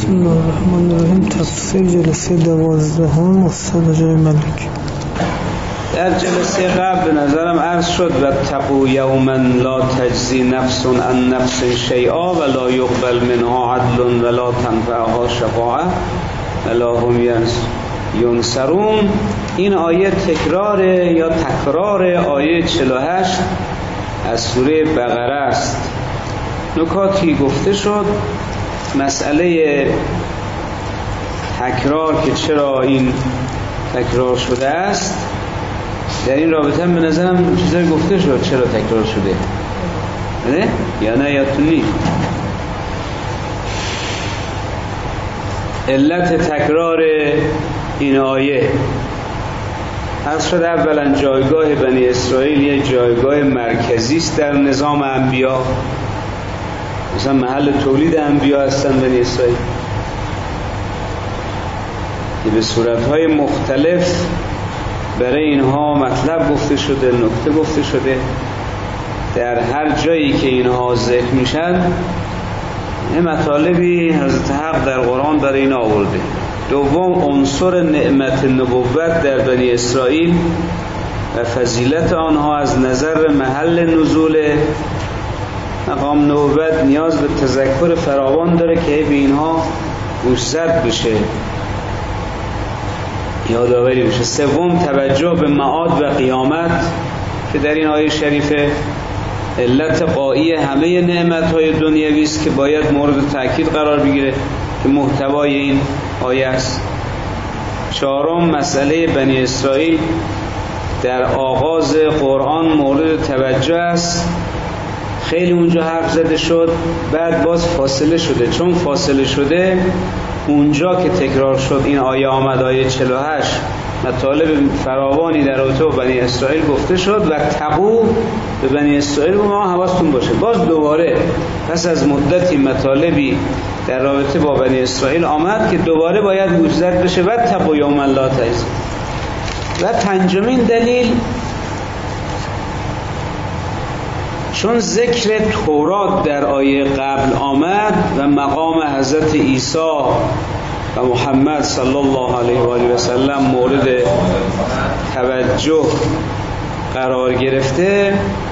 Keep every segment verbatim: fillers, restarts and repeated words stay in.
بسم الله الرحمن الرحیم. تفسیر جلسه دوازدهم استاد جای ملک. در جلسه قبل به نظرم عرض شد واتقوا یوما لا تجزی نفس عن نفس شیئا ولا یقبل منها عدل ولا تنفعها شفاعه ولا هم ینصرون. این آیه تکرار یا تکرار آیه چهل و هشت از سوره بقره است. نکاتی گفته شد، مسئله تکرار که چرا این تکرار شده است، در این رابطه هم به نظرم چیزایی گفته شد چرا تکرار شده، نه؟ یا نه یادتون نیست؟ علت تکرار این آیه از شد اولا جایگاه بنی اسرائیل یک جایگاه مرکزی است در نظام انبیا، مثلا محل تولید انبیا هستن بنی اسرائیل که به صورتهای مختلف برای اینها مطلب گفته شده، نکته گفته شده. در هر جایی که اینها ذکر میشن این مطالبی حضرت حق در قرآن برای این آورده. دوم، عنصر نعمت نبوت در بنی اسرائیل و فضیلت آنها از نظر محل نزول مقام نبوت نیاز به تذکر فراوان داره که به اینها گوشزد بشه، یادآوری بشه. سوم، توجه به معاد و قیامت که در این آیه شریفه علت قایی همه نعمت‌های دنیوی است که باید مورد تأکید قرار بگیره که محتوای این آیه است. چهارم، مسئله بنی اسرائیل در آغاز قرآن مورد توجه است. خیلی اونجا حرف زده شد، بعد باز فاصله شده. چون فاصله شده اونجا که تکرار شد این آیه آمد، آیه چهل و هشت، مطالب فراوانی در رابطه با بنی اسرائیل گفته شد و تقو به بنی اسرائیل و ما حواستون باشه. باز دوباره پس از مدتی مطالبی در رابطه با بنی اسرائیل آمد که دوباره باید گوشزد بشه و تقو یوما لا تجزی. و پنجمین دلیل، چون ذکر تورات در آیه قبل آمد و مقام حضرت عیسی و محمد صلی الله علیه و آله و سلم مورد توجه قرار گرفته،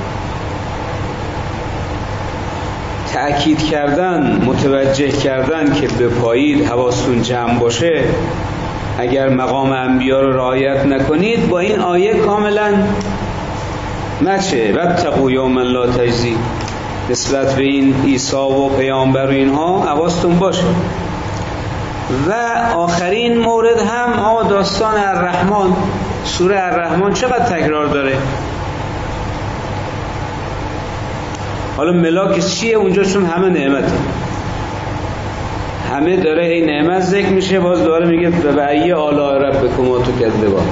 تأکید کردن، متوجه کردن که بپایید، حواستون جمع باشه، اگر مقام انبیا رو رعایت نکنید، با این آیه کاملا مچه. واتقوا یوما لا تجزی نسبت به این عیسی و پیامبر و اینها حواستون باشه. و آخرین مورد هم آ داستان الرحمن، سوره الرحمن چقدر تکرار داره. حالا ملاکش چیه اونجا؟ چون همه نعمته، همه داره این نعمت ذکر میشه، باز دوباره میگه و ای آلاء ربکما تکذبان.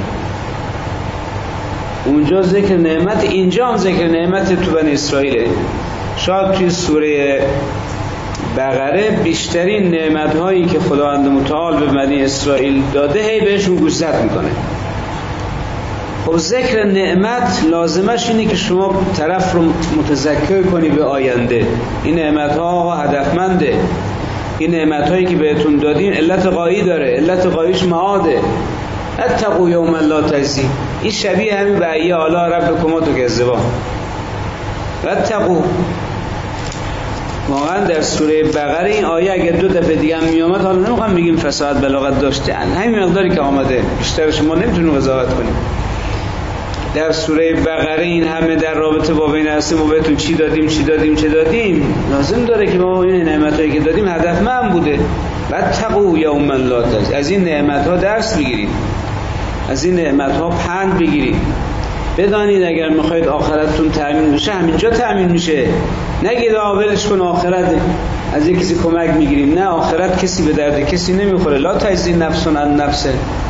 اونجا ذکر نعمت، اینجا هم ذکر نعمت تو بنی اسرائیله. شاید توی سوره بقره بیشترین نعمت هایی که خداوند متعال به بنی اسرائیل داده هی بهشون گوشزد میکنه. خب ذکر نعمت لازمش اینه که شما طرف رو متذکر کنی به آینده. این نعمت ها هدفمنده، این نعمت هایی که بهتون دادیم علت قایی داره، علت قاییش معاده. اتقوا یوما لا تجزی، این شبیه همین و ای آلاء ربکما تکذبان. واتقوا، واقعا در سوره بقره این آیه اگر دو دفعه دیگه هم می آمد، حالا نمیخوام بگیم فصاحت بلاغت داشته، همین مقداری که آمده، بیشترش ما نمیتونیم قضاوت کنیم. در سوره بقره این همه در رابطه با بین هستیم و بهتون چی دادیم چی دادیم چه دادیم، لازم داره که ما این نعمتایی که دادیم هدفمند بوده. واتقوا یوما لا تجزی، از این نعمت‌ها درس بگیرید، از این نعمت‌ها پند بگیرید. بدانید اگر میخواید آخرتتون تأمین بشه همینجا تأمین میشه. نگید آولش کن آخرت از یک کسی کمک میگیریم، نه، آخرت کسی به درد کسی نمیخوره. لا تجزی نفس عن نفس.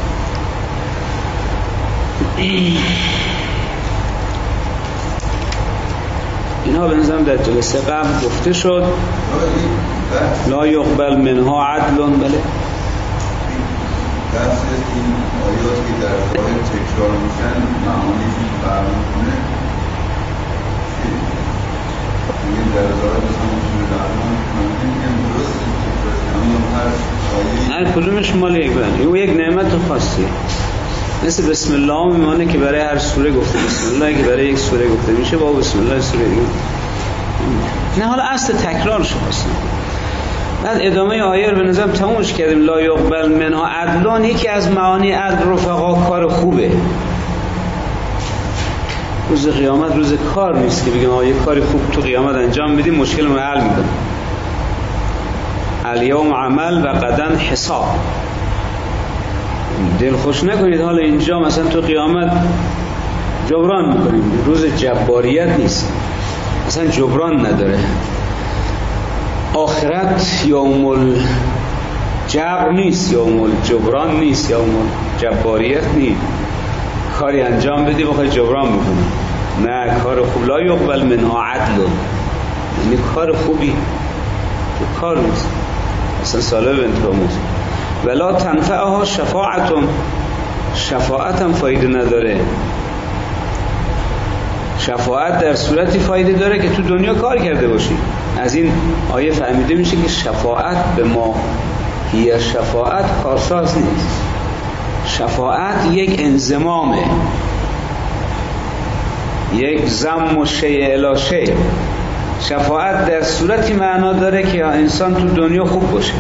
اینها به نظرم در جلسه قبل گفته شد. لا یقبل منها عدل. بله، درس این آیات که در واقع تکرار میشن معانیشون فرق میکنه. این در ظاهر مثلا اصول درمان من نمیگم درست تکرار کنم، اما هر هر کدومش مال یک بند، او یک نعمت خاصیه. مثل بسم الله میمانه که برای هر سوره گفته بسم الله، که برای یک سوره گفته میشه با بسم الله سوره دیگه. نه حالا اصل تکرار شد اصلا. بعد ادامه آیه رو به نظرم تمومش کردیم. لا یقبل منها عدلان، یکی از معانی عدل رفقا کار خوبه. روز قیامت روز کار نیست که بگیم آیه کاری خوب تو قیامت انجام بدیم مشکل رو حل میکنه. الیوم عمل و غدا حساب. دل خوش نکنید حالا اینجا مثلا تو قیامت جبران میکنیم. روز جباریت نیست، مثلا جبران نداره. آخرت یوم الجبر نیست، یوم الجبران نیست، یوم الجباریت نیست. کاری انجام بدی بخوای جبران بکنی، نه کار خوب. لا یقبل منها عدل، یعنی کار خوبی تو کار نیست اصلا. ساله به انتقاموز ولا تنفعها شفاعتم، شفاعتم فایده نداره. شفاعت در صورتی فایده داره که تو دنیا کار کرده باشی. از این آیه فهمیده میشه که شفاعت به ما هی شفاعت کارساز نیست. شفاعت یک انضمامه، یک ضم و شیء الی شیء. شفاعت در صورتی معنا داره که انسان تو دنیا خوب باشه،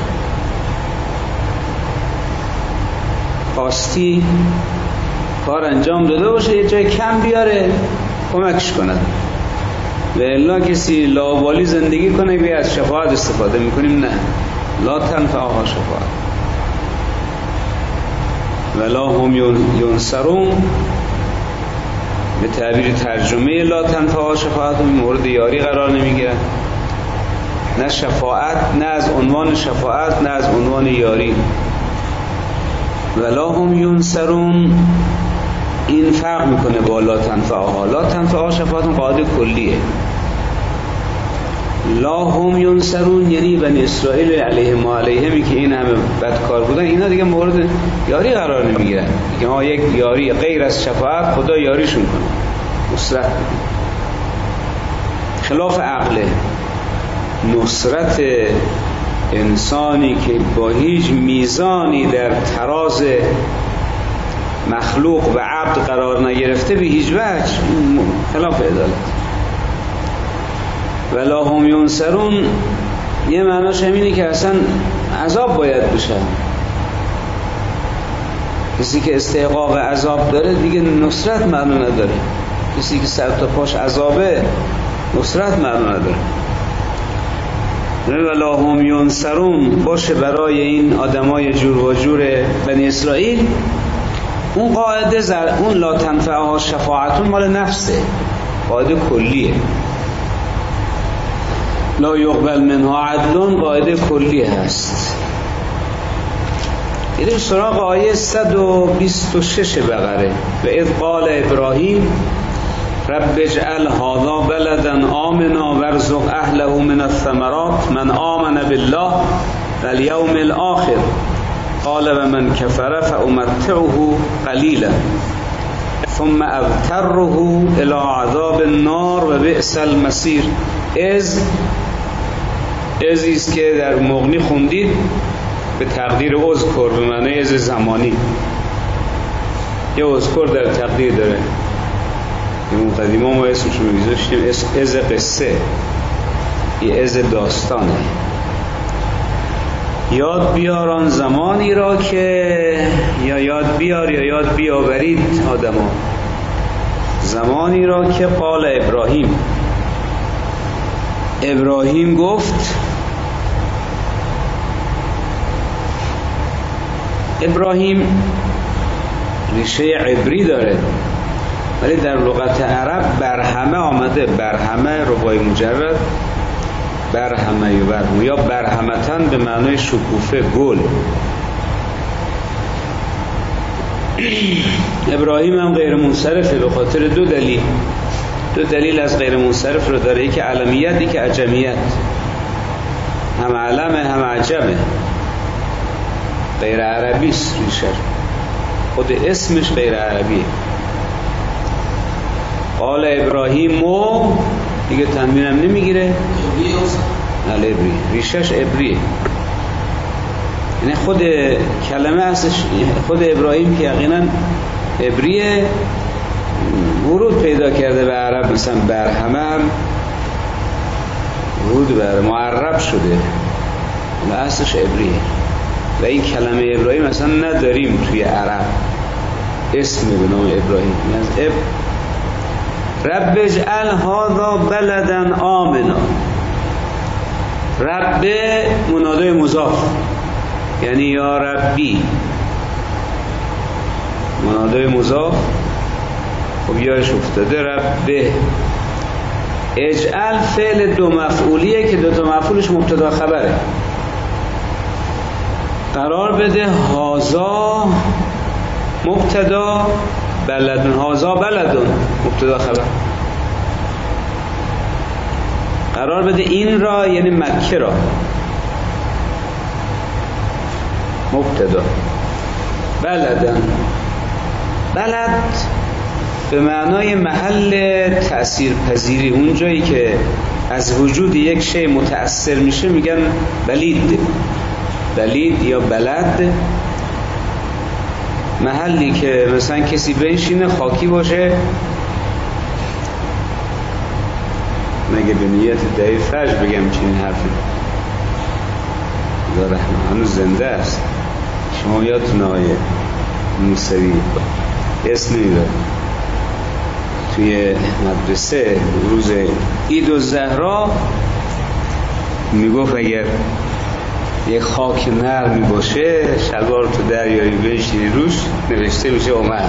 خواستی کار انجام داده باشه، یه جای کم بیاره کمکش کند. و الا کسی لاوالی زندگی کنه بیا از شفاعت استفاده میکنیم، نه. لا تنفعها شفاعت ولا هم ینصرون. به تعبیر ترجمه لا تنفعها شفاعت مورد یاری قرار نمیگیرن. نه شفاعت، نه از عنوان شفاعت، نه از عنوان یاری. ولا هم ینصرون این فرق میکنه با لا تنفعها. لا تنفعها شفاعت قاعده کلیه. لا هم ینصرون یعنی بنی اسرائیل علیه ما علیهمی که این همه بدکار بودن، اینا دیگه مورد یاری قرار نمیگیرن. دیگه ها یک یاری غیر از شفاعت خدا یاریشون کنه، نصرت بده. خلاف عقله. نصرت انسانی که با هیچ میزانی در تراز مخلوق و عبد قرار نگرفته به هیچ وجه خلاف عدالت. ولا هم ینصرون یه معناش همینه که اصلا عذاب باید بشه. کسی که استحقاق عذاب داره دیگه نصرت معنا نداره. کسی که سر تا پاش عذابه نصرت معنا نداره. ولا هم ینصرون باشه برای این آدمای جور و جور بنی اسرائیل. اون قاعده زر... اون لا تنفعها شفاعتون مال نفسه، قاعده کلیه. لا یقبل منها عدلون قاعده کلی هست. بریم سراغ آیه صد و بیست و شش بقره. و اذ قال ابراهیم رب اجعل هذا بلدا آمنا وارزق اهله من الثمرات من آمن بالله والیوم الآخر قال و من کفر فامتعه قلیلا ثم اضطره الى عذاب النار و بئس المصیر. از ازیست که در مغنی خوندید به تقدیر اذکر به معنی از زمانی. یه اذکر در تقدیر داره، این مقدمه ما اسمش رو میگذاشتیم از قصه، یه از داستانه. یاد بیاران زمانی را که یا یاد بیار یا یاد بیاورید آدما، زمانی را که قال ابراهیم ابراهیم گفت. ابراهیم ریشه عبری داره ولی در لغت عرب برهمه آمده. برهمه ربای مجرد، برهمه یا برهمه یا برهمتن به معنای شکوفه، گل. ابراهیم هم غیر منصرفه به خاطر دو دلیل. دو دلیل از غیر منصرف رو داره، یکی علمیت یکی عجمیت. هم علمه هم عجمه، غیر عربی است ریشه، خود اسمش غیر عربیه. قال ابراهیم و دیگه تنوین هم نمیگیره، عبری ریشش عبریه. یعنی خود کلمه هستش، خود ابراهیم که یقینا عبریه ورود پیدا کرده به عرب، مثلا برهمه هم ورود به معرب شده و اصلش عبریه و این کلمه ابراهیم اصلا نداریم توی عرب اسم به نام ابراهیم. از اب رب اجعل هذا بلدا آمنا. رب منادای مضاف یعنی یا ربی، منادای مضاف خب یارش افتاده رب. اجعل فعل دو مفعولیه که دو تا مفعولش مبتدا خبره. قرار بده هازا مبتدا بلدن، هازا بلدن مبتدا خبر. قرار بده این را یعنی مکه را مبتدا، بلدن بلد به معنای محل تأثیر پذیری، اون جایی که از وجود یک شی متأثر میشه میگن بلید. بلید یا بلد محلی که مثلا کسی بنشینه خاکی باشه، مگه به نیت دهی فرج بگم چنین حرفی داره هنوز زنده است. شما یادتونه آیه موسوی اسم نمیداره توی مدرسه روز عید الزهرا میگفت اگر یک خاک نرمی باشه شلوار تو دریایی بنشینی روش نوشته میشه اومد.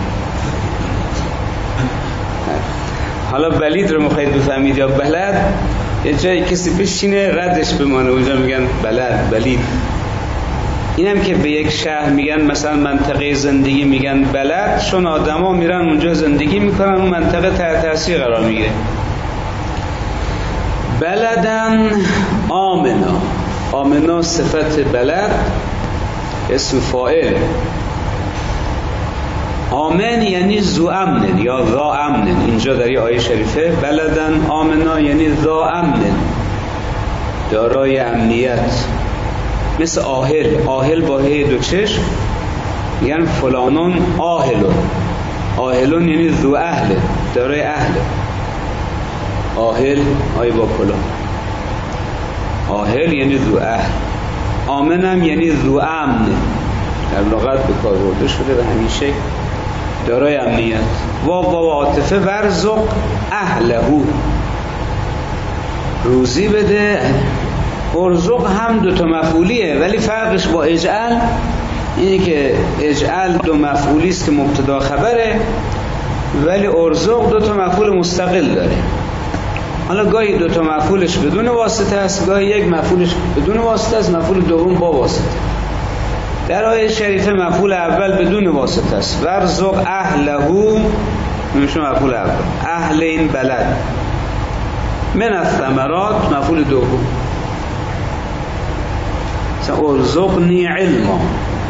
حالا بلید رو میخواید بفهمید یا بلد، یه جایی کسی بشینه ردش بمانه اونجا میگن بلد بلید. اینم که به یک شهر میگن مثلا منطقه زندگی میگن بلد، چون آدم ها میرن اونجا زندگی میکنن اون منطقه تحت تاثیر قرار میگیره. بلدن آمنا، آمنا صفت بلد اسم فاعل. آمن یعنی ذو امن یا ذا امن. اینجا در یه آیه شریفه بلدن آمنا یعنی ذا امن، دارای امنیت. مثل آهل، آهل با هی دو چشم میگن فلانون آهلون. آهلون یعنی ذو اهل، دارای اهل. آهل آی با کلا، آهل یعنی ذو اهل. آمنم یعنی ذو امن، در لغت به کار برده شده و همیشه دارای امنیت. واو واو عاطفه ورزق اهلهو، روزی بده. ارزق هم دو تا مفعولیه ولی فرقش با اجعل اینه که اجعل دو مفعولی است که مبتدا خبره، ولی ارزق دو تا مفعول مستقل داره. حالا گاهی دو تا مفعولش بدون واسطه است، گاهی یک مفعولش بدون واسطه است، مفعول دوم با واسطه. در آیه شریفه مفعول اول بدون واسطه است، ورزق اهلهو میشه مفعول اول، اهل این بلد. من الثمرات مفعول دوم. ارزقنی علما،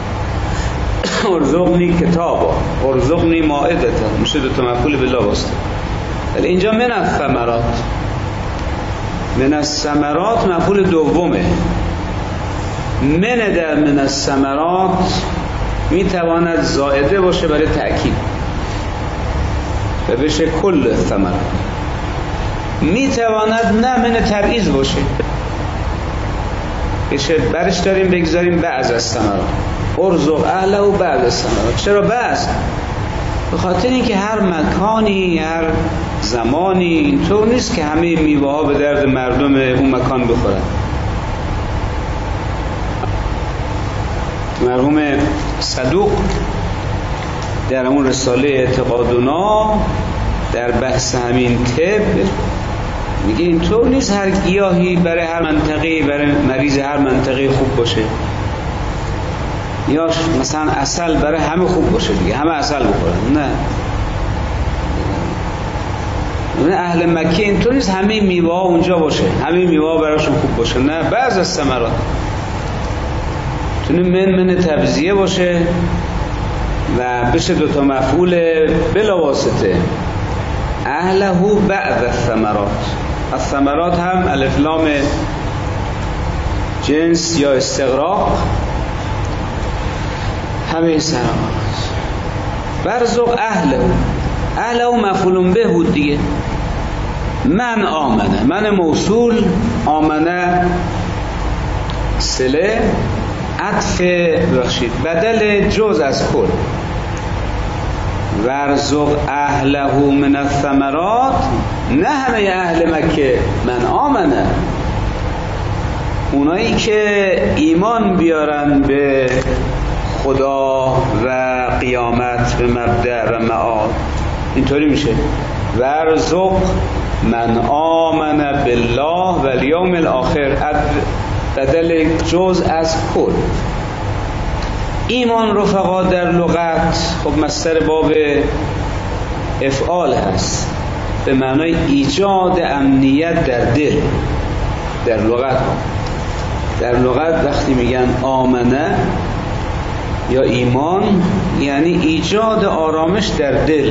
ارزقنی کتابا، ارزقنی مائدتا، میشه دو تا مفعول بلا واسطه. ولی اینجا من الثمرات، من الثمرات مفعول دومه. من در من الثمرات میتواند زائده باشه برای تأکید و بشه کل ثمرات. میتواند نه من تبعیض باشه، بشه برش داریم بگذاریم بعض از ثمرات. ارزق اهله و بعض از ثمرات. چرا بعض؟ به خاطر اینکه هر مکانی هر زمانی اینطور نیست که همه میوه ها به درد مردم اون مکان بخورن. مرحوم صدوق در همون رساله اعتقادنا در بحث همین طب میگه اینطور نیست هر گیاهی برای هر منطقه برای مریض هر منطقه خوب باشه، یا مثلا عسل برای همه خوب باشه دیگه همه عسل بخورن. نه، نه اهل مکه اینطور نیست همه میوه ها اونجا باشه، همه میوه ها براشون خوب باشه. نه، بعض از ثمرات تونه من من تبذیه باشه و بشه دوتا مفعول بلا واسطه. اهلهو بعد الثمرات. الثمرات هم الف لام جنس یا استغراق همه ثمرات. ورزق اهله، اهله مفعول به بود دیگه. من آمنه، من موصول، آمنه صله، عطف بخشید بدل جز از کل. ورزق اهله من الثمرات، نه همه اهل مکه، من آمنه، اونایی که ایمان بیارن به خدا و قیامت، به مبدأ و معاد. اینطوری میشه ورزق من آمن بالله و الیوم الاخر، بدل جز از کل. ایمان رفقا در لغت خب مصدر باب افعال هست، به معنای ایجاد امنیت در دل. در لغت در لغت وقتی میگن آمنه یا ایمان، یعنی ایجاد آرامش در دل.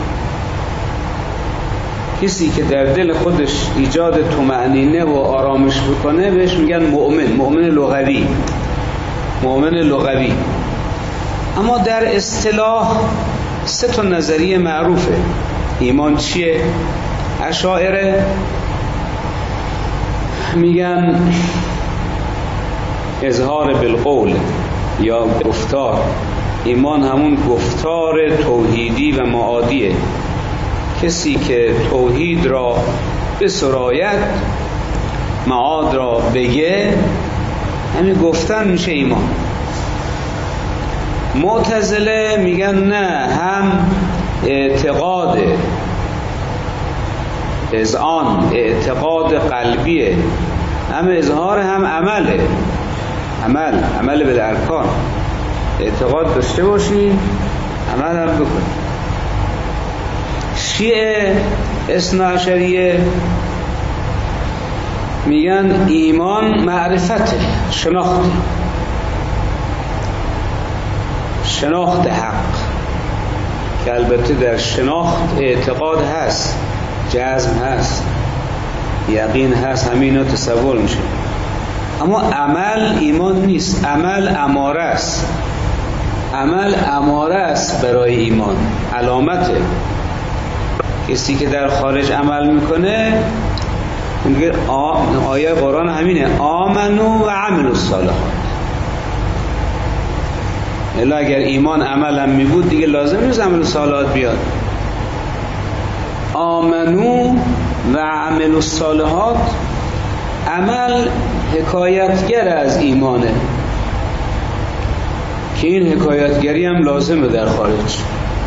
کسی که در دل خودش ایجاد طمأنینه و آرامش بکنه بهش میگن مؤمن، مؤمن لغوی، مؤمن لغوی. اما در اصطلاح سه تا نظریه معروفه. ایمان چیه؟ اشاعره میگن اظهار بالقول یا گفتار. ایمان همون گفتار توحیدی و معادیه. کسی که توحید را به سرایت، معاد را بگه، همین گفتن میشه ایمان. معتزله میگن نه، هم اعتقاد اذعان، اعتقاد قلبیه، هم اظهار هم عمله، عمل عمل به ارکان. اعتقاد داشته باشی، عمل هم بکن. شیعه اثنا عشریه میگن ایمان معرفته، شناخت، شناخت حق، که البته در شناخت اعتقاد هست، جزم هست، یقین هست، همینا تصور میشه. اما عمل ایمان نیست، عمل اماره است، عمل اماره است برای ایمان، علامته. کسی که در خارج عمل میکنه، میگه آیه قرآن همینه، آمنو و عملوا الصالحات. الا اگر ایمان عمل هم میبود دیگه لازم نیست عمل الصالحات بیاد. آمنو و عملوا الصالحات، عمل حکایتگر از ایمانه، که این حکایتگری هم لازمه در خارج.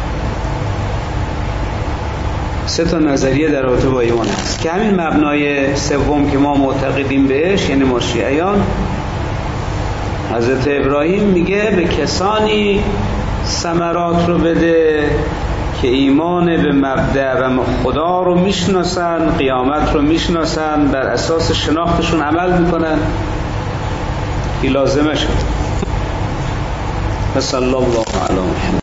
سه تا نظریه در رابطه با ایمان هست که همین مبنای سوم که ما معتقدیم بهش، یعنی ما شیعیان، حضرت ابراهیم میگه به کسانی ثمرات رو بده که ایمان به مبدأ و خدا رو میشناسن، قیامت رو میشناسن، بر اساس شناختشون عمل میکنن، که لازمه شد. صلی الله علیه و